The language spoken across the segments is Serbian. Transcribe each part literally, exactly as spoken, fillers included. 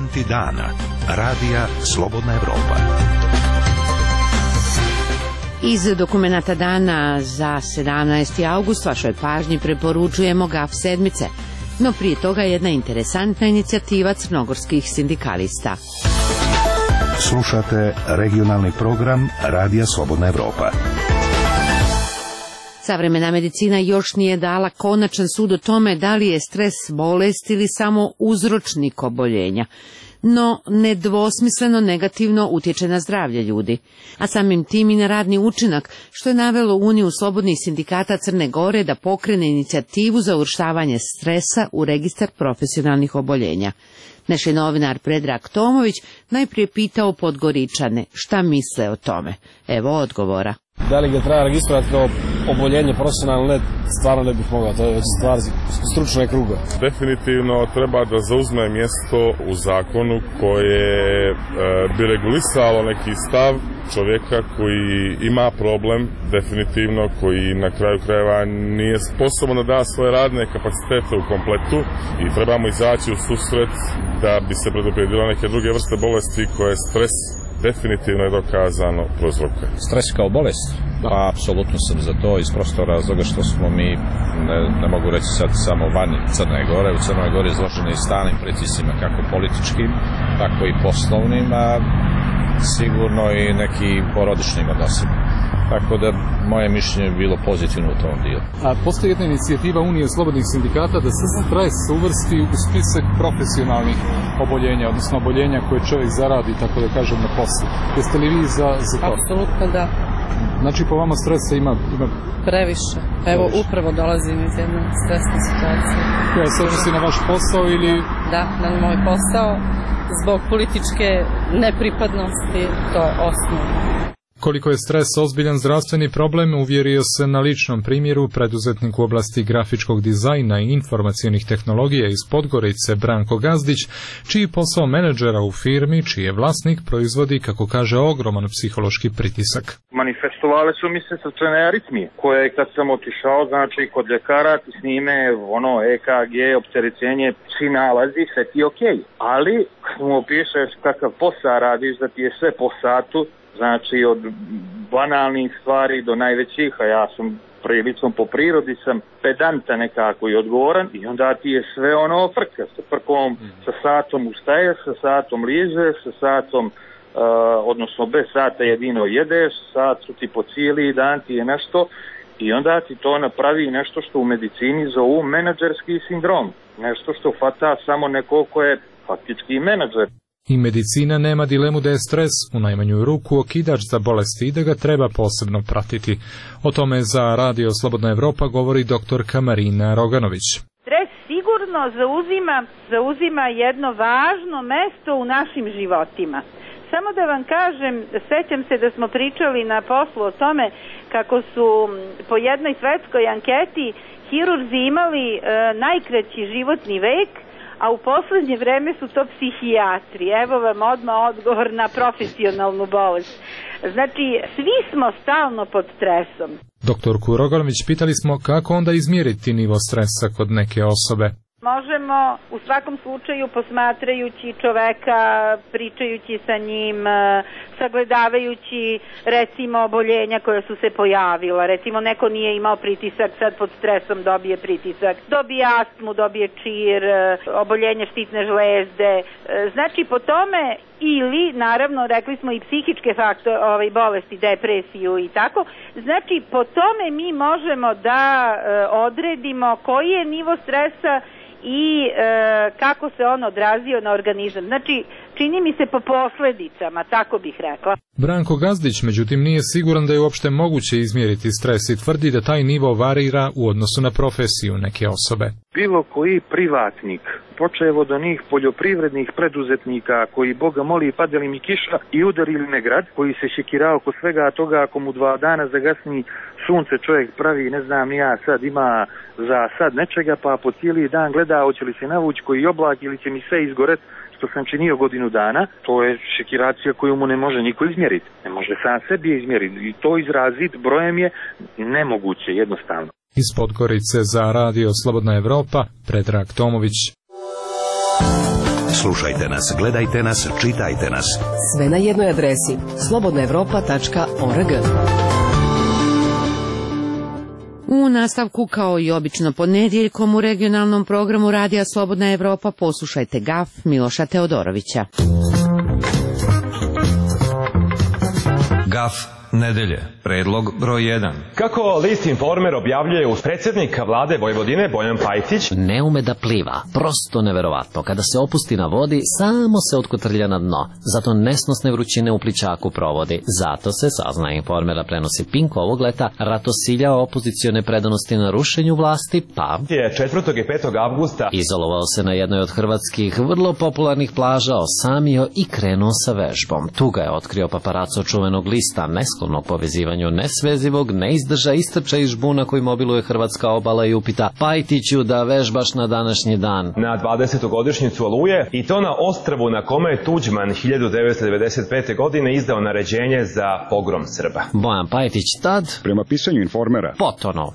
Dokumenti dana. Radija Slobodna Evropa. Iz dokumenata dana za sedamnaesti avgust vašoj pažnji preporučujemo Gaf sedmice, no prije toga jedna interesantna inicijativa crnogorskih sindikalista. Slušate regionalni program Radija Slobodna Evropa. Savremena medicina još nije dala konačan sud o tome da li je stres bolest ili samo uzročnik oboljenja, no nedvosmisleno negativno utječe na zdravlje ljudi, a samim tim i na radni učinak, što je navelo Uniju slobodnih sindikata Crne Gore da pokrene inicijativu za uvrštavanje stresa u registar profesionalnih oboljenja. Naš je novinar Predrag Tomović najprije pitao Podgoričane šta misle o tome. Evo odgovora. Da li ga treba registrovati kao oboljenje profesionalno, ne, stvarno ne bih mogao, to je već stvar stručne kruga. Definitivno treba da zauzme mjesto u zakonu koje e, bi regulisalo neki stav čovjeka koji ima problem, definitivno, koji na kraju krajeva nije sposoban da da svoje radne kapacitete u kompletu i trebamo izaći u susret da bi se predupredilo neke druge vrste bolesti koje stres definitivno je dokazano prouzrokuje. Stres kao bolest? Pa, apsolutno sam za to iz prostora razloga što smo mi, ne, ne mogu reći sad samo van Crne Gore, u Crnoj Gori izloženi i stalnim pritiscima, kako političkim, tako i poslovnim, a sigurno i neki porodičnim odnosima. Tako da moje mišljenje je bilo pozitivno u tom dijelu. A postoji jedna inicijativa Unije slobodnih sindikata da se stres uvrsti u spisak profesionalnih oboljenja, odnosno oboljenja koje čovjek zaradi, tako da kažem, na poslu. Jeste li vi za, za to? Apsolutno da. Znači po vama stresa ima... ima... Previše. Evo Previše. Upravo dolazim iz jedne stresne situacije. Koja se odnosi na vaš posao ili... Da, na moj posao. Zbog političke nepripadnosti, to je osnovno. Koliko je stres ozbiljan zdravstveni problem, uvjerio se na ličnom primjeru preduzetnik u oblasti grafičkog dizajna i informacionih tehnologija iz Podgorice Branko Gazdić, čiji posao menadžera u firmi, čiji je vlasnik, proizvodi, kako kaže, ogroman psihološki pritisak. Manifestovale su mi se srčane aritmije, koje kad sam otišao, znači kod ljekara ti snime ono E K G, opterećenje, svi nalazi, sve ti je okej. Okay. Ali, kad mu opišeš kakav posao radiš, da ti je sve po satu, znači od banalnih stvari do najvećih, a ja sam prilično po prirodi sam pedanta nekako i odgovoran i onda ti je sve ono frka, sa frkom, sa satom ustaješ, sa satom ližeš, sa satom, uh, odnosno bez sata jedino jedeš, sat su ti po cijeli dan ti je nešto i onda ti to napravi nešto što u medicini zovu menadžerski sindrom, nešto što fata samo neko ko je faktički menadžer. I medicina nema dilemu da je stres u najmanju ruku okidač za bolesti i da ga treba posebno pratiti. O tome za Radio Slobodna Evropa govori doktorka Marina Roganović. Stres sigurno zauzima, zauzima jedno važno mesto u našim životima. Samo da vam kažem, sećam se da smo pričali na poslu o tome kako su po jednoj svetskoj anketi hirurzi imali e, najkraći životni vek, a u poslednje vreme su to psihijatri. Evo vam odmah odgovor na profesionalnu bolest. Znači, svi smo stalno pod stresom. Doktorku Roganović pitali smo kako onda izmjeriti nivo stresa kod neke osobe. Možemo u svakom slučaju posmatrajući čoveka, pričajući sa njim, sagledavajući recimo oboljenja koja su se pojavila. Recimo neko nije imao pritisak, sad pod stresom dobije pritisak, dobije astmu, dobije čir, oboljenje štitne žlezde. Znači po tome ili naravno rekli smo i psihičke faktore, ovaj, bolesti, depresiju i tako. Znači po tome mi možemo da odredimo koji je nivo stresa i e, kako se on odrazio na organizam. Znači, čini mi se po posledicama, tako bih rekla. Branko Gazdić, međutim, nije siguran da je uopšte moguće izmjeriti stres i tvrdi da taj nivo varira u odnosu na profesiju neke osobe. Bilo koji privatnik, počevo do njih poljoprivrednih preduzetnika koji Boga moli padali mi kiša i udarili me grad, koji se šekirao oko svega toga ako mu dva dana zagasni sunce čovjek pravi, ne znam ni ja, sad ima za sad nečega pa po cijeli dan gleda hoće li se navući koji oblak ili će mi sve izgoret što sam činio godinu dana. To je šekiracija koju mu ne može niko izmjeriti. Ne može sam sebi izmjeriti i to izraziti brojem je nemoguće jednostavno. Iz Podgorice za Radio Slobodna Evropa, Predrag Tomović. Slušajte nas, gledajte nas, čitajte nas. Sve na jednoj adresi slobodna evropa tačka org. U nastavku, kao i obično ponedjeljkom, u regionalnom programu Radija Slobodna Evropa poslušajte Gaf Miloša Teodorovića. Gaf nedelje, predlog broj jedan. Kako list Informer objavljuje uz predsjednika vlade Vojvodine Bojan Pajtić, ne ume da pliva, prosto neverovatno. Kada se opusti na vodi, samo se otkotrlja na dno. Zato nesnosne vrućine u plićaku provodi. Zato se, sazna Informera prenosi Pink ovog leta, ratosiljao opozicione predanosti na rušenju vlasti, pa je četvrtog i petog avgusta izolovao se na jednoj od hrvatskih vrlo popularnih plaža, osamio i krenuo sa vežbom. Tu ga je otkrio paparaco čuvenog lista, nesklonog povezivanju nesvezivog, neizdrža, istrča iz žbuna koji mobiluje hrvatska obala i upita: Pajtiću, da vežbaš na današnji dan? Na dvadesetu godišnjicu Oluje, i to na ostrvu na kome je Tuđman hiljadu devetsto devedeset pete. godine izdao naređenje za pogrom Srba. Bojan Pajtić tad, prema pisanju Informera, potono.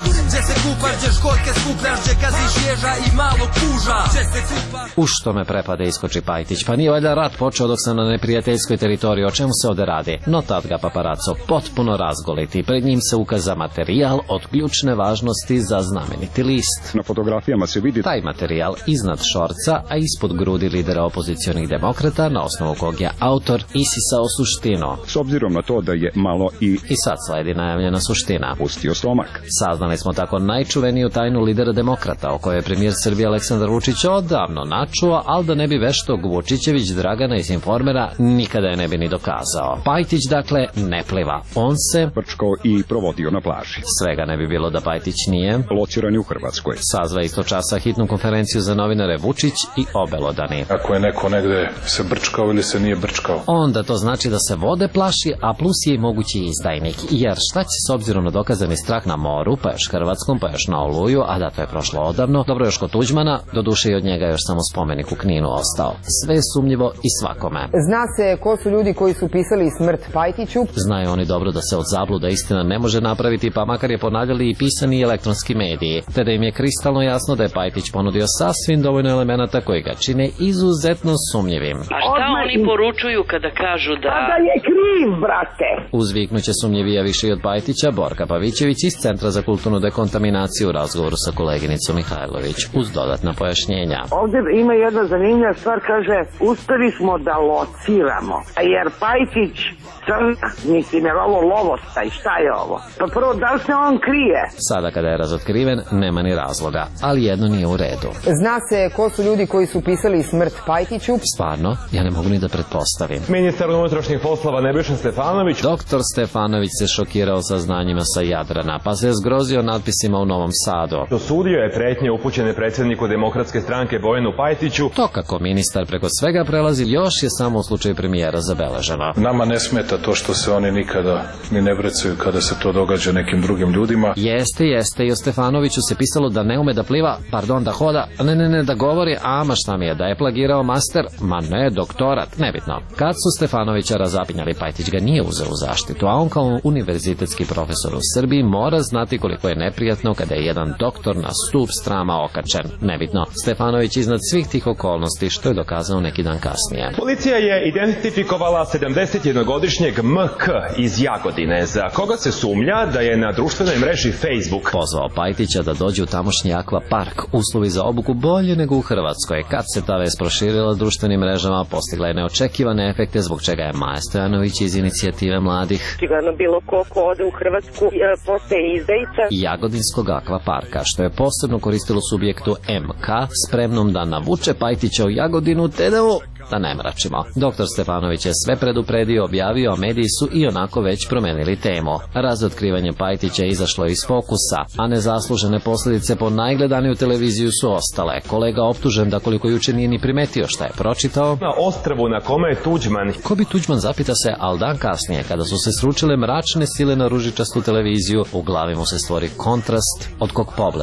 U što me prepade iskoči Pajtić, pa nije valjda rat počeo dok sam na neprijateljskoj teritoriji, o čemu se ovde radi? No tad ga paparaco potpuno razgoliti. Pred njim se ukaza materijal od ključne važnosti za znameniti list. Na fotografijama se vidi taj materijal iznad šorca, a ispod grudi lidera opozicionih demokrata, na osnovu kog je autor isisao suštinu. S obzirom na to da je malo i... I sad sledi najavljena suština. Pustio stomak. Saznali smo tako najčuveniju tajnu lidera demokrata, o kojoj je premijer Srbije Aleksandar Vučić odavno načuo, ali da ne bi veštog Vučićević Dragana iz Informera nikada je ne bi ni dokazao. Pajtić, dakle, ne pliva. On se prčkao i provodio na plaži. Svega ne bi bilo da Pajtić nije lociran u Hrvatskoj. Sazva isto časa hitnu konferenciju za novinare Vučić i obelodani. Ako je neko negde se brčkao ili se nije brčkao, onda to znači da se vode plaši, a plus je i mogući izdajnik. Jer šta će s obzirom na dokazani strah na moru, pa još Hrvatskom, pa još na Oluju, a da to je prošlo odavno, dobro još kod Tuđmana, do duše i od njega još samo spomenik u Kninu ostao. Sve je sumnjivo i svakome. Zna se ko su ljudi koji su pisali smrt Pajtiću. Znaju oni dobro da se od zabluda istina ne može napraviti, pa makar je ponavljali i pisani i elektronski mediji, te da im je kristalno jasno da je Pajtić ponudio sasvim dovoljno elemenata koji ga čine izuzetno sumnjivim. A šta oni poručuju kada kažu da... A da je kriv, brate! Uzviknuće sumnjivija više i od Pajtića Borka Pavićević iz Centra za kulturnu dekontaminaciju u razgovoru sa koleginicom Mihajlović, uz dodatna pojašnjenja. Ovdje ima jedna zanimljiva stvar, kaže, uspeli smo da lociramo, jer Pajtić crna, niti ne ovo lovostaj, šta je ovo? Pa prvo, da li se on krije? Sada kada je razotkriven, nema ni razloga, ali jedno nije u redu. Zna se ko su ljudi koji su pisali smrt Pajtiću. Stvarno, ja ne mogu ni da pretpostavim. Ministar unutrašnjih poslova Nebojša Stefanović. Doktor Stefanović se šokirao saznanjima sa Jadrana, pa se zgrozio natpisima u Novom Sadu. Osudio je pretnje upućene predsjedniku Demokratske stranke Bojanu Pajtiću. To kako ministar preko svega prelazi još je samo u slučaju premijera zabeleženo. Nama ne smeta to što se oni nikada ni ne brecaju kada se to događa nekim drugim ljudima. Jeste, jeste, i o Stefanoviću se pisalo da ne ume da pliva, pardon, da hoda, ne, ne, ne, da govori, a ma šta mi je, da je plagirao master, ma ne, doktorat, nebitno. Kad su Stefanovića razapinjali, Pajtić ga nije uzeo u zaštitu, a on kao univerzitetski profesor u Srbiji mora znati koliko je neprijatno kada je jedan doktor na stup strama okačen. Nebitno, Stefanović iznad svih tih okolnosti, što je dokazao neki dan kasnije. Policija je identifikovala sedamdesetjednogodišnjeg M K iz Jagodine, za koga se sumnja da je na društvenoj mreži Facebook pozvao Pajtića da dođe u tamošnji akva park. Uslovi za obuku bolje nego u Hrvatskoj. Kad se ta vest proširila društvenim mrežama, postigla je neočekivane efekte, zbog čega je Maja Stojanović iz inicijative mladih Čigano bilo ko ko ode u Hrvatsku postaje izdajica Jagodinskog akva parka, što je posebno koristilo subjektu M K, spremnom da navuče Pajtića u Jagodinu, te da mu da ne mračimo. Doktor Stefanović je sve predupredio, objavio, a mediji su i onako već promenili temu. Razotkrivanje Pajtića je izašlo iz fokusa, a nezaslužene posljedice po najgledaniju televiziju su ostale. Kolega optužen da koliko juče nije ni primetio šta je pročitao. Na ostrvu na kome je Tuđman. Ko bi Tuđman, zapita se, al dan kasnije, kada su se sručile mračne sile na ružičastu televiziju, u glavi mu se stvori kontrast od kog poglede.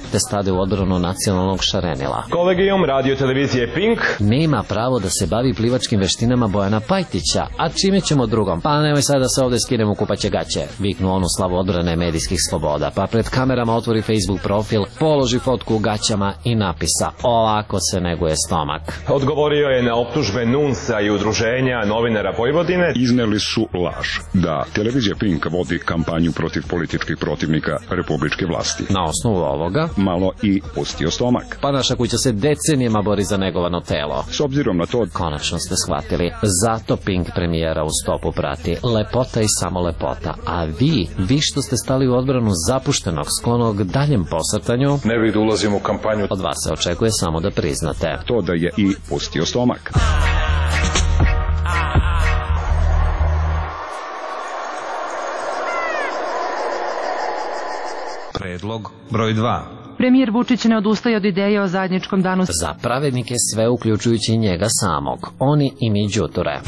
te stade u odbranu nacionalnog šarenila. Kolegijum radio televizije Pink nema pravo da se bavi plivačkim veštinama Bojana Pajtića, a čime ćemo drugom? Pa nemoj sad da se ovde skinemo u kupaće gaće, viknu onu slavu odbrane medijskih sloboda, pa pred kamerama otvori Facebook profil, položi fotku u gaćama i napisa: ovako se neguje stomak. Odgovorio je na optužbe Nunsa i udruženja novinara Vojvodine. Izneli su laž da televizija Pink vodi kampanju protiv političkih protivnika republičke vlasti. Na osnovu ovoga malo i pustio stomak. Pa naša kuća se decenijama bori za negovano telo. S obzirom na to, konačno ste shvatili, zato Pink premijera u stopu prati lepota i samo lepota, a vi, vi što ste stali u odbranu zapuštenog, sklonog daljem posrtanju, ne bih da ulazim u kampanju. Od vas se očekuje samo da priznate to da je i pustio stomak. Predlog broj dva. Premijer Vučić ne odustaje od ideje o zajedničkom danu za pravednike, sve uključujući njega samog. Oni i mi đuture.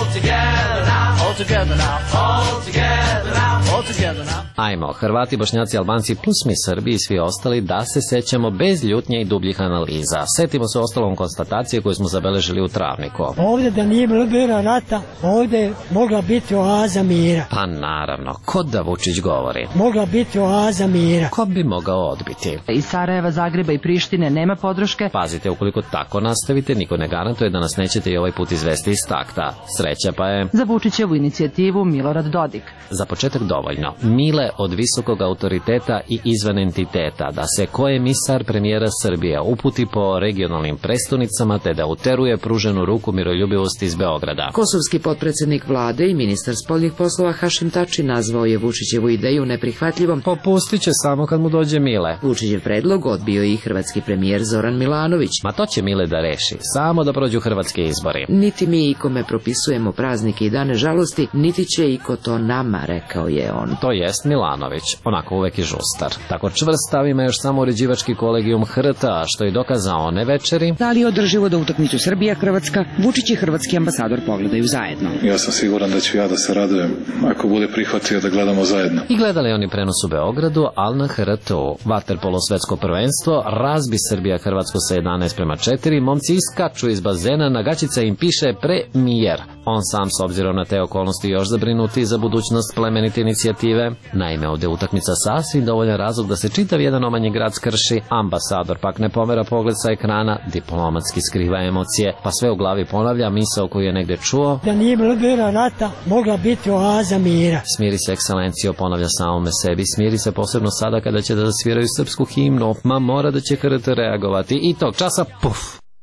Ajmo, Hrvati, Bošnjaci, Albanci plus mi Srbi i svi ostali, da se sećamo bez ljutnje i dubljih analiza. Setimo se ostalom konstatacije koju smo zabeležili u Travniku. Ovdje da nije bilo rata, ovdje je mogla biti oaza mira. Pa naravno, ko da Vučić govori? Mogla biti oaza mira. Ko bi mogao odbiti? Iz Sarajeva, Zagreba i Prištine nema podrške. Pazite, ukoliko tako nastavite, niko ne garantuje da nas nećete i ovaj put izvesti iz takta. Sreća pa je za Vučićevu inicijativu Milorad Dodik. Za početak dovoljno. Mile od visokog autoriteta i izvan entiteta, da se ko emisar premijera Srbije uputi po regionalnim prestonicama te da uteruje pruženu ruku miroljubivosti iz Beograda. Kosovski potpredsednik vlade i ministar spoljnih poslova Hašim Tači nazvao je Vučićevu ideju neprihvatljivom. Popustit će samo kad mu dođe Mile. Vučićev predlog odbio i hrvatski premijer Zoran Milanović. Ma to će Mile da reši, samo da prođu hrvatski izbori. Niti mi ikome propisujemo praznike i dane žalosti, niti će iko to nama, rekao je on. To jest Milanović, onako uvek je žustar. Tako čvrst stav ima još samo uređivački kolegijum H R T, što je dokazao one večeri. Da li je održivo da utakmicu Srbija-Hrvatska, Vučić i hrvatski ambasador pogledaju zajedno? Ja sam siguran da ću ja da se radujem ako bude prihvatio da gledamo zajedno. I gledali oni prenos u Beogradu, al na H R T-u. Vaterpolo svetsko prvenstvo, razbi Srbija-Hrvatsko sa jedanaest prema četiri, momci iskaču iz bazena, na gaćica im piše premijer. On sam, s obzirom na te okolnosti, još zabrinuti za budućnost plemenite inicijative. Naime, ovde utakmica sasvim dovoljan razlog da se čitav jedan omanji grad skrši, ambasador pak ne pomera pogled sa ekrana, diplomatski skriva emocije, pa sve u glavi ponavlja misao koju je negde čuo. Da nije bilo rata, mogla biti oaza mira. Smiri se, ekscelencijo, ponavlja samome sebi, smiri se posebno sada kada će da zasviraju srpsku himnu, ma mora da će H R T reagovati i tog časa, puf!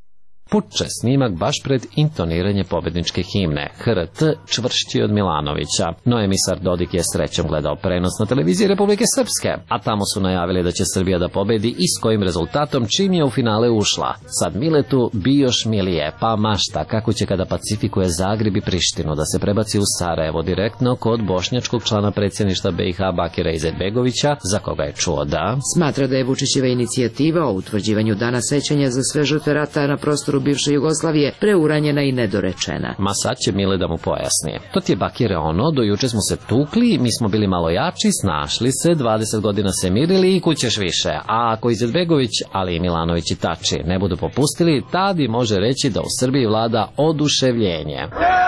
Puče snimak baš pred intoniranje pobedničke himne. H R T čvršći od Milanovića. No emisar Dodik je srećom gledao prenos na televiziji Republike Srpske, a tamo su najavili da će Srbija da pobedi i s kojim rezultatom čim je u finale ušla. Sad Miletu bi još milije, pa mašta kako će kada pacifikuje Zagreb i Prištinu da se prebaci u Sarajevo direktno kod bošnjačkog člana predsjedništva B i H Bakira Izetbegovića, za koga je čuo da smatra da je Vučićeva inicijativa o utvrđivanju dana sećanja za sve žrtve rata na prostoru bivše Jugoslavije preuranjena i nedorečena. Ma sad će Mile da mu pojasni. To ti je Bakire ono, do juče smo se tukli, mi smo bili malo jači, snašli se, dvadeset godina se mirili i kućeš više. A ako Izetbegović, ali i Milanović i Tači ne budu popustili, tad i može reći da u Srbiji vlada oduševljenje,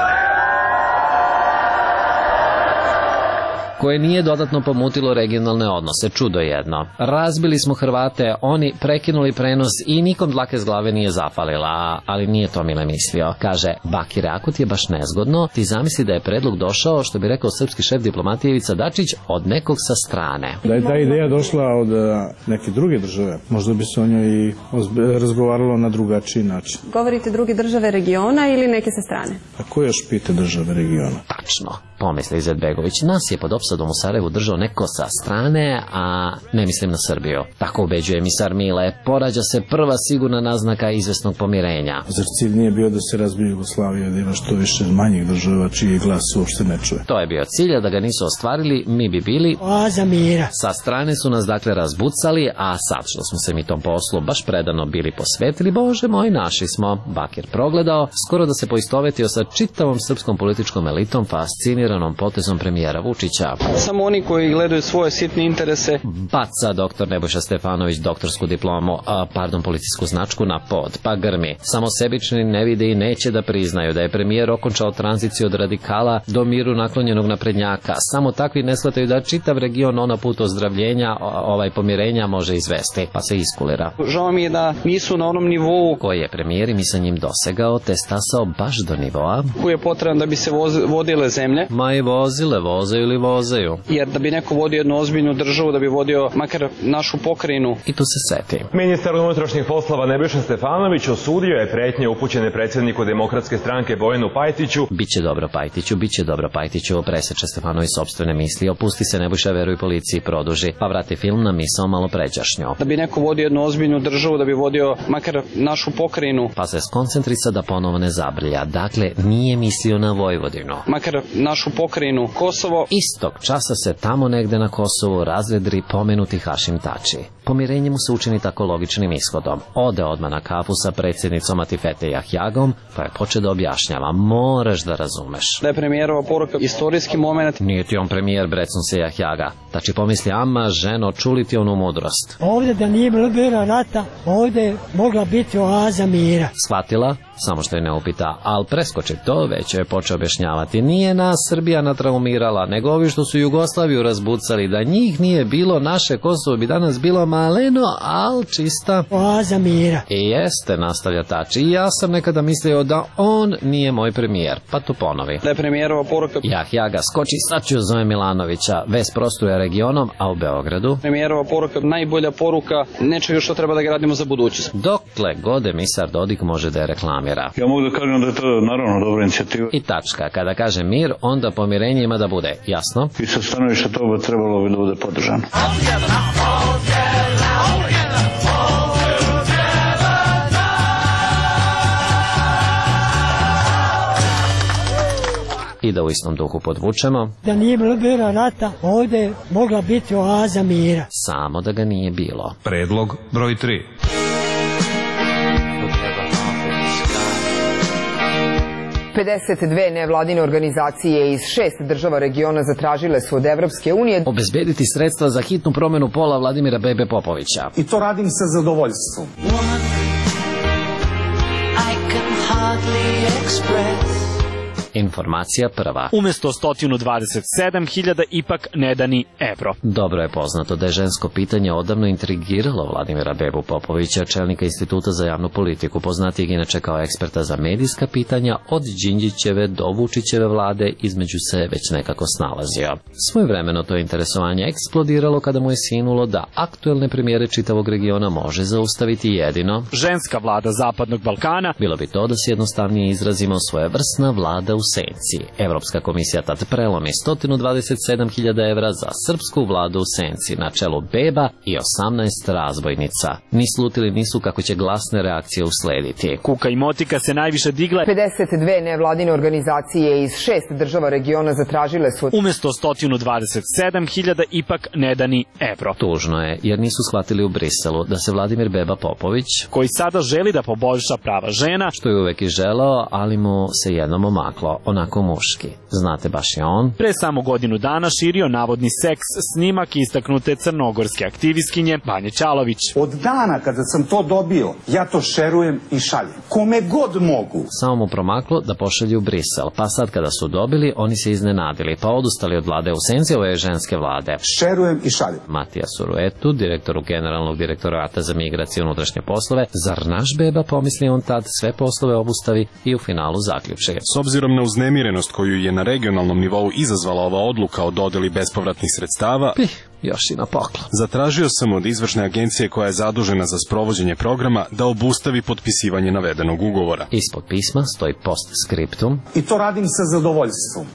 koje nije dodatno pomutilo regionalne odnose, čudo jedno. Razbili smo Hrvate, oni prekinuli prenos i nikom dlake s glave nije zapalila, ali nije to Mile mislio. Kaže, Bakire, ako ti je baš nezgodno, ti zamisli da je predlog došao, što bi rekao srpski šef diplomatije Ivica Dačić, od nekog sa strane. Da je ta ideja došla od neke druge države, možda bi se o njoj i razgovaralo na drugačiji način. Govorite druge države regiona ili neke sa strane? A ko još pita države regiona? Tačno, pomisli Izetbegović, nas je pod opsadom u Sarajevu držao neko sa strane, a ne mislim na Srbiju. Tako ubeđuje emisar Mile, porađa se prva sigurna naznaka izvesnog pomirenja. Zar cilj nije bio da se razbije Jugoslavija, da ima što više manjih država čiji glas uopšte ne čuje? To je bio cilj, da ga nisu ostvarili, mi bi bili oaza mira. Sa strane su nas dakle razbucali, a sad što smo se mi tom poslu baš predano bili posvetili, bože moj, naši smo. Bakir progledao, skoro da se poistovetio sa čitavom srpskom političkom elitom fasciniranom potezom premijera Vučića. Beograda. Samo oni koji gledaju svoje sitne interese. Baca doktor Nebojša Stefanović doktorsku diplomu, a, pardon, policijsku značku na pod, pa grmi. Samo sebični ne vide i neće da priznaju da je premijer okončao tranziciju od radikala do miru naklonjenog naprednjaka. Samo takvi ne shvataju da čitav region ona put ozdravljenja, ovaj pomirenja može izvesti, pa se iskulira. Žao mi je da nisu na onom nivou koji je premijer i mi sa njim dosegao, te stasao baš do nivoa koji je potreban da bi se voz, vodile zemlje. Ma i vozile, vozaju ili vozaju. Jer da bi neko vodio jednu ozbiljnu državu, da bi vodio makar našu pokrajinu. I tu se seti. Ministar unutrašnjih poslova Nebojša Stefanović osudio je pretnje upućene predsjedniku Demokratske stranke Bojanu Pajtiću. Biće dobro Pajtiću, biće dobro Pajtiću, preseče Stefanović sopstvene misli, opusti se Nebojša, veruj policiji, produži, pa vrati film na misao malo pređašnjo. Da bi neko vodio jednu ozbiljnu državu, da bi vodio makar našu pokrajinu. Pa se skoncentrica da ponovo ne zabrlja. Dakle, nije mislio na Vojvodinu. Makar našu pokrajinu Kosovo. Istog časa se tamo negde na Kosovu razvedri pomenuti Hašim Tači. Pomirenje mu se učini tako logičnim ishodom. Ode odmah na kafu sa predsjednicom Atifete Jahjagom, pa je poče da objašnjava. Moraš da razumeš. Da je premijerova poruka istorijski moment. Nije ti on premijer, brecun se Jahjaga. Tači pomisli, ama, ženo, čuli ti onu mudrost. Ovdje da nije bilo rata, ovdje je mogla biti oaza mira. Shvatila? Samo što je ne upita, ali preskoči to, već je počeo objašnjavati. Nije nas Srbija natraumirala, nego ovi što su Jugoslaviju razbucali. Da njih nije bilo, naše Kosovo bi danas bilo maleno, al čista oaza mira. I jeste, nastavlja Tači. I ja sam nekada mislio da on nije moj premijer, pa to ponovi. Da je premijerova poruka. Jahjaga skoči, sad ću zove Milanovića. Ves prostuje regionom, a u Beogradu premijerova poruka, najbolja poruka nečega što treba da gradimo za budućnost. Dokle god emisar Dodik može da je reklamira. Ja mogu da kažem da je to naravno dobra inicijativa. I tačka. Kada kaže mir, onda pomirenje ima da bude. Jasno? I sa stanovišta toga trebalo bi da bude podržano. I da u istom duhu podvučemo. Da nije bilo rata, ovdje je mogla biti oaza mira. Samo da ga nije bilo. Predlog broj tri. pedeset dve nevladine organizacije iz šest država regiona zatražile su od Evropske unije obezbediti sredstva za hitnu promenu pola Vladimira Bebe Popovića. I to radim sa zadovoljstvom. Informacija prva. Umesto sto dvadeset sedam hiljada ipak ne da ni evro. Dobro je poznato da je žensko pitanje odavno intrigiralo Vladimira Bebu Popovića, čelnika Instituta za javnu politiku, poznatijeg inače kao eksperta za medijska pitanja, od Đinđićeve do Vučićeve vlade između se već nekako snalazio. Svojevremeno to interesovanje eksplodiralo kada mu je sinulo da aktuelne premijere čitavog regiona može zaustaviti jedino ženska vlada Zapadnog Balkana. Bilo bi to da se jednostavnije izrazimo svojevrsna vlada u senci. Evropska komisija tad prelomi sto dvadeset sedam hiljada evra za srpsku vladu u senci na čelu Beba i osamnaest razbojnica. Ni slutili nisu kako će glasne reakcije uslediti. Kuka i motika se najviše digle. pedeset dve nevladine organizacije iz šest država regiona zatražile su umesto sto dvadeset sedam hiljada ipak ne da ni evro. Tužno je, jer nisu shvatili u Briselu da se Vladimir Beba Popović, koji sada želi da poboljša prava žena, što je uvek i želeo, ali mu se jednom omaklo, onako muški. Znate, baš je on pre samo godinu dana širio navodni seks snimak istaknute crnogorske aktivistkinje Banje Ćalović. Od dana kada sam to dobio, ja to šerujem i šaljem. Kome god mogu. Samo mu promaklo da pošalju u Brisel, pa sad kada su dobili, oni se iznenadili, pa odustali od vlade u senci ove ženske vlade. Šerujem i šaljem. Matija Suruetu, direktoru generalnog direktorata za migracije i unutrašnje poslove, zar naš Beba, pomisli on tad, sve poslove obustavi i u finalu zaključi. S obzirom na uznemirenost koju je na regionalnom nivou izazvala ova odluka o dodeli bespovratnih sredstava, Pih, još i na poklon. Zatražio sam od izvršne agencije koja je zadužena za sprovođenje programa da obustavi potpisivanje navedenog ugovora. Ispod pisma stoji postscriptum. I to radim sa zadovoljstvom.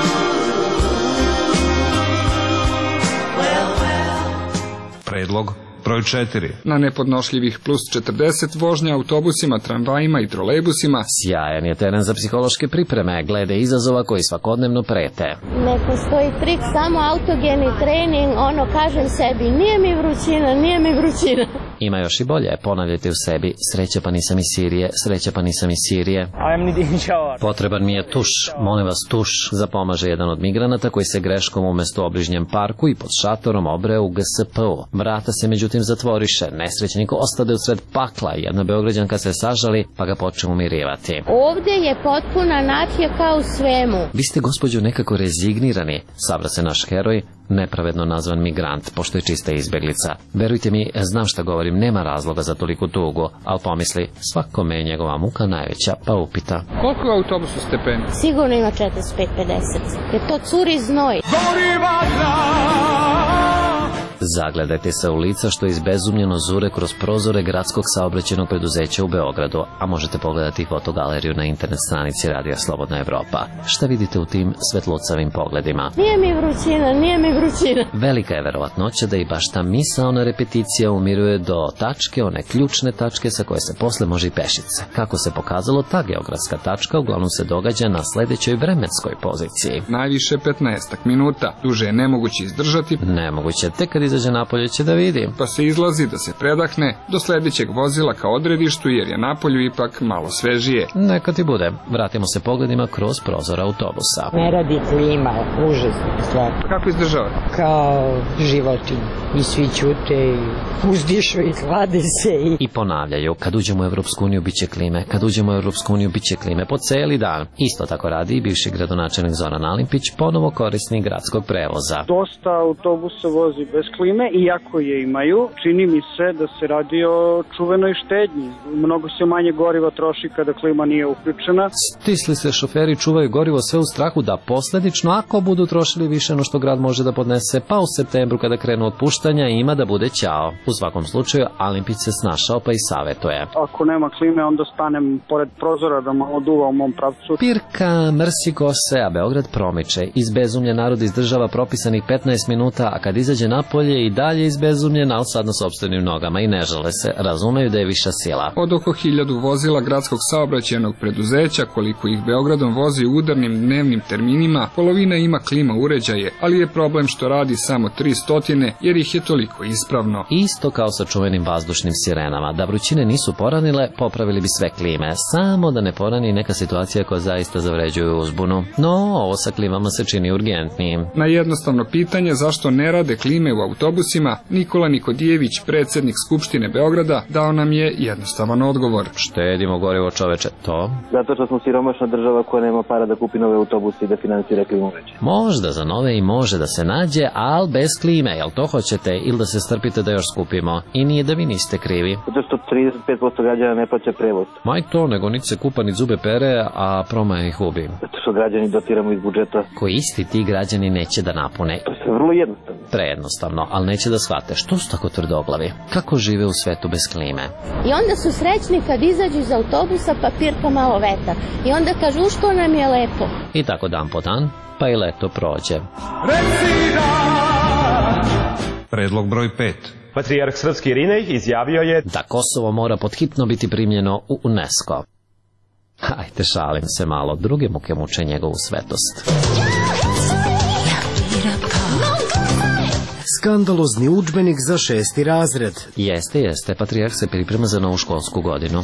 Predlog broj četiri. Na nepodnošljivih plus četrdeset vožnja autobusima, tramvajima i trolejbusima. Sjajan je teren za psihološke pripreme, glede izazova koji svakodnevno prete. Ne postoji trik, samo autogeni trening, ono kažem sebi, nije mi vrućina, nije mi vrućina. Ima još i bolje, ponavljajte u sebi, sreća pa nisam iz Sirije, sreća pa nisam iz Sirije. Potreban mi je tuš, molim vas tuš, zapomaže jedan od migranata koji se greškom umesto obližnjem parku i pod šatorom obreo u G S P U. Vrata se međutim zatvoriše, nesrećnik ostade usred pakla, jedna Beograđanka se sažali pa ga počne umirivati. Ovdje je potpuna anarhija kao u svemu. Vi ste, gospođo, nekako rezignirani, sabra se naš heroj, nepravedno nazvan migrant, pošto je čista izbeglica. Verujte mi, znam šta govorim, nema razloga za toliku tugu, ali pomisli, svakome je njegova muka najveća, pa upita. Koliko je autobusu stepeni? Sigurno ima četrdeset pet pedeset, jer to curi znoj. Zagledajte se u lica što izbezumljeno zure kroz prozore gradskog saobraćajnog preduzeća u Beogradu, a možete pogledati fotogaleriju na internet stranici Radija Slobodna Evropa. Šta vidite u tim svetlucavim pogledima? Nije mi vrućina, nije mi vrućina. Velika je verovatnoća da i baš ta misaona repeticija umiruje do tačke, one ključne tačke sa koje se posle može i pešice. Kako se pokazalo, ta geografska tačka uglavnom se događa na sledećoj vremenskoj poziciji. Najviše petnaestak minuta, duže je nemoguće izdržati. Nemoguće, tek kad izađe napolje će da vidi. Pa se izlazi da se predahne do sledećeg vozila ka odredištu jer je napolju ipak malo svežije. Neka ti bude. Vratimo se pogledima kroz prozor autobusa. Ne radi klima, užasna stvar. Kako izdržava? Kao životinj. I svi ćute i uzdišu i hlade se. I... I ponavljaju, kad uđemo u Evropsku uniju biće klime, kad uđemo u Evropsku uniju biće klime po celi dan. Isto tako radi i bivši gradonačelnik Zoran Alimpić, ponovo korisnik gradskog prevoza. Dosta autobusa vozi bez klime, iako je imaju, čini mi se da se radi o čuvenoj štednji. Mnogo se manje goriva troši kada klima nije uključena. Stisli se šoferi čuvaju gorivo sve u strahu da posledično, ako budu trošili više no što grad može da podnese, pa u septembru kada krenu otpuštanja ima da bude ćao. U svakom slučaju, Alimpić se snašao pa i savetuje. Ako nema klime, onda stanem pored prozora da malo duva u mom pravcu. Pirka, mrsi kose, a Beograd promiče. Izbezumlje narod izdržava propisanih petnaest minuta, a kad izađe napolje i dalje izbezumljen, ali sad na sopstvenim nogama i ne žale se, razumeju da je viša sila. Od oko hiljadu vozila gradskog saobraćajnog preduzeća, koliko ih Beogradom vozi u udarnim dnevnim terminima, polovina ima klima uređaje, ali je problem što radi samo tristo jer ih je toliko ispravno. Isto kao sa čuvenim vazdušnim sirenama, da vrućine nisu poranile, popravili bi sve klime, samo da ne porani neka situacija koja zaista zavređuje uzbunu. No, ovo sa klimama se čini urgentnijim. Na jednostavno pitanje zašto ne rade klime u autobusima, Nikola Nikodijević, predsjednik Skupštine Beograda, dao nam je jednostavan odgovor. Štedimo gorivo, čoveče, to? Zato što smo siromašna država koja nema para da kupi nove autobuse i da finansira klimu veće. Možda za nove i može da se nađe, ali bez klime, jel to hoćete, ili da se strpite da još skupimo? I nije da vi niste krivi. Zato što trideset pet posto građana ne plaća prevoz. Maj to, nego niti se kupa ni zube pere, a promaja ih ubi. Zato što građani dotiramo iz budžeta. Koji isti ti građani neće da napune. To je vrlo jednostavno. Prejednostavno, ali neće da shvate. Što su tako tvrdoglavi? Kako žive u svetu bez klime? I onda su srećni kad izađu iz autobusa pa pirka malo vetar. I onda kažu što nam je lepo. I tako dan po dan, pa i leto prođe. Predlog broj pet. Patrijarh srpski Irinej izjavio je da Kosovo mora podhitno biti primljeno u UNESCO. Hajde, šalim se malo, druge muke muče njegovu svetost. Skandalozni udžbenik za šesti razred. Jeste, jeste, Patrijarh se priprema za novu školsku godinu.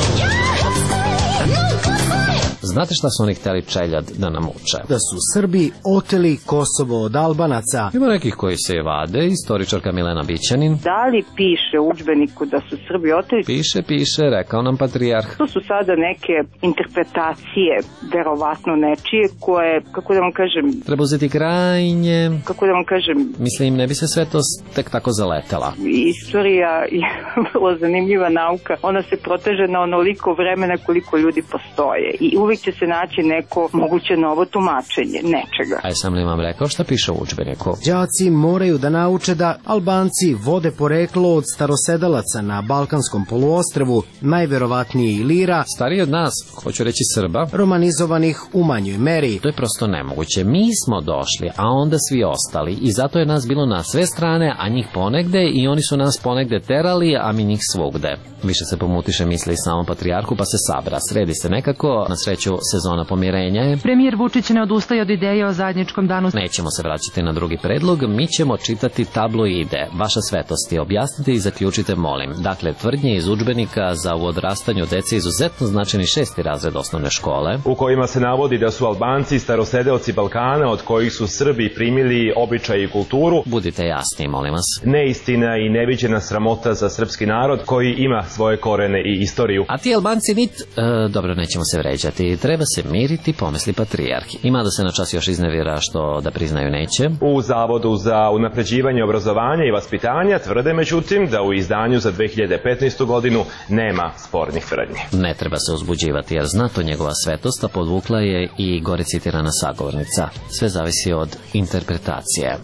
Znate šta su oni hteli čeljad da nam uče? Da su Srbi oteli Kosovo od Albanaca. Ima nekih koji se je vade, istoričarka Milena Bićanin. Da li piše u udžbeniku da su Srbi oteli? Piše, piše, rekao nam Patrijarh. To su sada neke interpretacije, verovatno nečije, koje, kako da vam kažem... Treba uzeti krajnje... Kako da vam kažem... Mislim, ne bi se svetost tek tako zaletela. Istorija je vrlo zanimljiva nauka. Ona se proteže na onoliko vremena koliko ljudi postoje. I uvijek će se naći neko moguće novo tumačenje nečega. A sam li vam rekao šta piše u udžbeniku? Đaci moraju da nauče da Albanci vode poreklo od starosedalaca na Balkanskom poluostrvu, najverovatnije Ilira, stariji od nas, hoću reći Srba, romanizovanih u manjoj meri. To je prosto nemoguće. Mi smo došli, a onda svi ostali, i zato je nas bilo na sve strane, a njih ponegde, i oni su nas ponegde terali, a mi njih svugde. Više se pomutiše misli samom patrijarhu, pa se sabra, sredi se nekako. Na sreću, sezona pomirenja je. Premijer Vučić ne odustaje od ideje o zajedničkom danu. Nećemo se vraćati na drugi predlog, mi ćemo čitati tabloide. Vaša svetosti, objasnite i zaključite, molim. Dakle, tvrdnje iz udžbenika za u odrastanju dece izuzetno značajni šesti razred osnovne škole, u kojima se navodi da su Albanci starosedeoci Balkana, od kojih su Srbi primili običaj i kulturu. Budite jasni, molim vas. Neistina i neviđena sramota za srpski narod koji ima svoje korene i istoriju. A ti Albanci nit... E, dobro, nećemo se vređati. Treba se miriti, pomisli patrijarh. Ima da se na čas još iznevira što da priznaju neće. U Zavodu za unapređivanje obrazovanja i vaspitanja tvrde međutim da u izdanju za dve hiljade petnaestu godinu nema spornih tvrdnji. Ne treba se uzbuđivati jer zna to njegova svetost, a podvukla je i gore citirana sagovornica. Sve zavisi od interpretacije.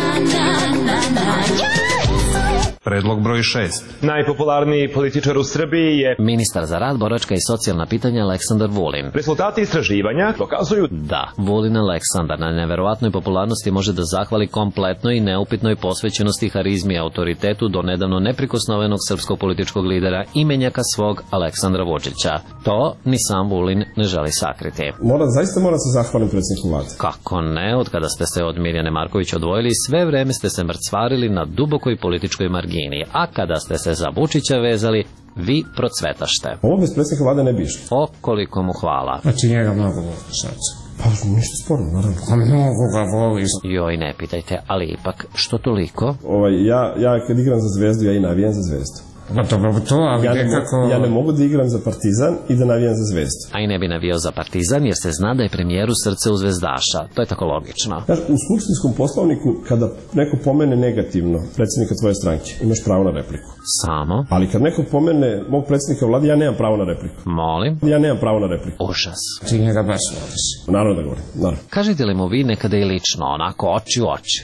Predlog broj šest. Najpopularniji političar u Srbiji je ministar za rad, boračka i socijalna pitanja Aleksandar Vulin. Rezultati istraživanja dokazuju da Vulin Aleksandar na neverovatnoj popularnosti može da zahvali kompletnoj i neupitnoj posvećenosti, harizmi i autoritetu do nedavno neprikosnovenog srpskog političkog lidera i menjaka svog Aleksandra Vučića. To ni sam Vulin ne želi sakriti. Moram, zaista moram se zahvalim predsjedniku vlade. Kako ne, od kada ste se od Mirjane Marković odvojili, sve vreme ste se mrcvarili na dubokoj političkoj margini. A kada ste se za Vučića vezali, vi procvetašte. Ovo bez predsjednika vlade ne bi išlo. O, koliko mu hvala. Znači njega mnogo voliš, znači. Pa ništa sporno, naravno. A mnogo ga voliš. Joj, ne pitajte, ali ipak, što toliko? Ovaj, ja, ja kad igram za Zvezdu, ja i navijam za Zvezdu. Pa to, to, ali ja, ne nekako... mogu, ja ne mogu da igram za Partizan i da navijam za Zvezdu. A i ne bi navijao za Partizan jer se zna da je premijeru srce u zvezdaša. To je tako logično. Znaš, u skupštinskom poslovniku kada neko pomene negativno predsjednika tvoje stranke, imaš pravo na repliku. Samo? Ali kad neko pomene mog predsjednika vlade, ja nemam pravo na repliku. Molim? Ja nemam pravo na repliku. Užas. Ti njega baš voliš. Naravno da govorim, naravno. Kažete li mu vi nekada i lično, onako oči u oči?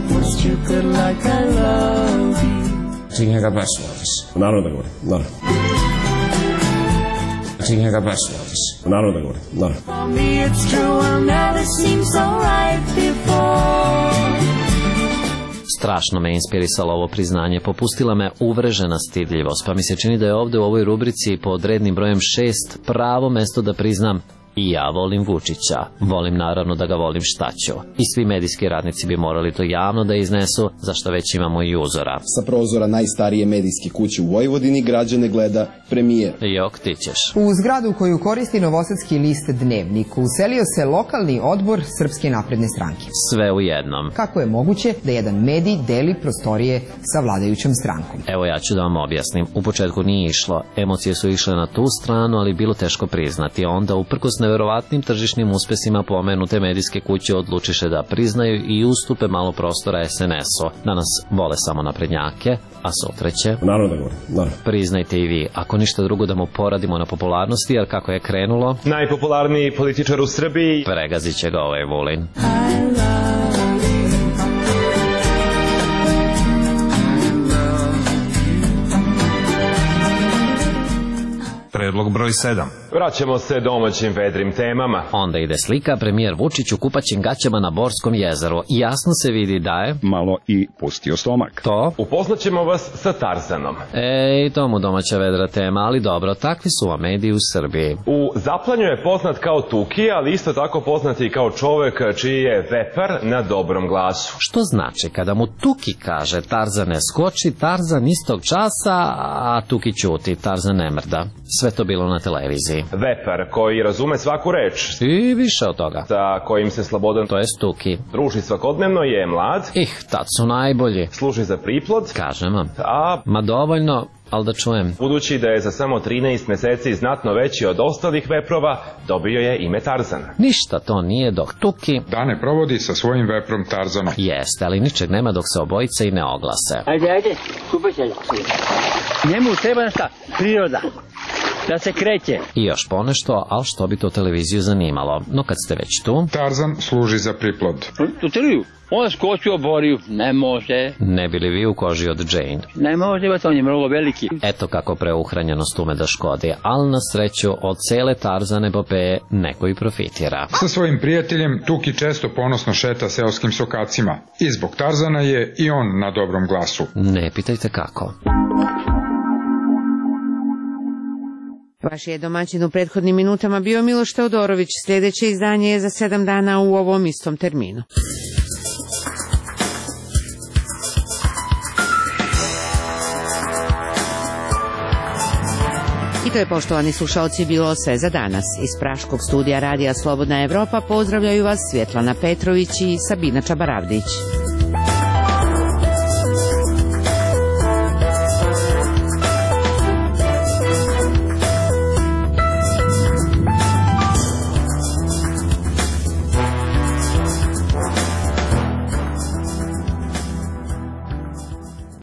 Ti njega baš voliš. Naravno da govorim, naravno. Ti njega baš voliš. Naravno da govorim, naravno. Strašno me inspirisalo ovo priznanje, popustila me uvrežena stidljivost, pa mi se čini da je ovde u ovoj rubrici pod rednim brojem šest pravo mesto da priznam i ja volim Vučića. Volim naravno da ga volim šta ću. I svi medijski radnici bi morali to javno da iznesu, zašto već imamo i uzora. Sa prozora najstarije medijske kuće u Vojvodini građane gleda premijer. Jok, ti ćeš. U zgradu koju koristi novosadski list Dnevnik uselio se lokalni odbor Srpske napredne stranke. Sve u jednom. Kako je moguće da jedan medij deli prostorije sa vladajućom strankom? Evo ja ću da vam objasnim. U početku nije išlo. Emocije su išle na tu stranu, ali bilo teško priznati. Onda uprkos neverovatnim tržišnim uspesima pomenute medijske kuće odlučiše da priznaju i ustupe malo prostora es en es-u. Danas vole samo naprednjake, a sutra će... Naravno da govorim, naravno. Priznajte i vi, ako ništa drugo da mu poradimo na popularnosti, jer kako je krenulo... Najpopularniji političar u Srbiji... Pregazit će ga ovaj Vulin. Predlog broj sedam. Vraćamo se domaćim vedrim temama. Onda ide slika premijer Vučić u kupaćim gaćama na Borskom jezeru. Jasno se vidi da je... malo i pustio stomak. To? Upoznaćemo vas sa Tarzanom. Ej, to mu domaća vedra tema, ali dobro, takvi su vam mediji u Srbiji. U Zaplanju je poznat kao Tuki, ali isto tako poznat i kao čovek čiji je vepar na dobrom glasu. Što znači, kada mu Tuki kaže Tarzane skoči, Tarzan istog časa, a Tuki ćuti, Tarzan ne mrda. Sve to bilo na televiziji. Vepar koji razume svaku reč. I više od toga. Sa kojim se slobodan, to je Tuki, druži svakodnevno, je mlad. Ih, tad su najbolji. Služi za priplod. Kažem vam. A... Ma dovoljno, ali da čujem. Budući da je za samo trinaest meseci znatno veći od ostalih veprova, dobio je ime Tarzan. Ništa to nije dok Tuki dane provodi sa svojim veprom Tarzanom. Jeste, ali ničeg nema dok se obojice i ne oglase. Ajde, ajde, kupaj se. Njemu treba šta? Priroda. da se kreće. I još ponešto, ali što bi to televiziju zanimalo. No kad ste već tu... Tarzan služi za priplod. Tu triju. On je skočio boriju. Ne može. Ne bili vi u koži od Jane? Ne može, on je mnogo veliki. Eto kako preuhranjenost ume da škodi, ali na sreću od cele Tarzan epopeje neko i profitira. Sa svojim prijateljem Tuki često ponosno šeta seoskim sokacima. I zbog Tarzana je i on na dobrom glasu. Ne pitajte kako. Vaš je domaćin u prethodnim minutama bio Miloš Teodorović. Sljedeće izdanje je za sedam dana u ovom istom terminu. I to je, poštovani slušalci, bilo sve za danas. Iz Praškog studija Radija Slobodna Evropa pozdravljaju vas Svjetlana Petrović i Sabina Čabaravdić.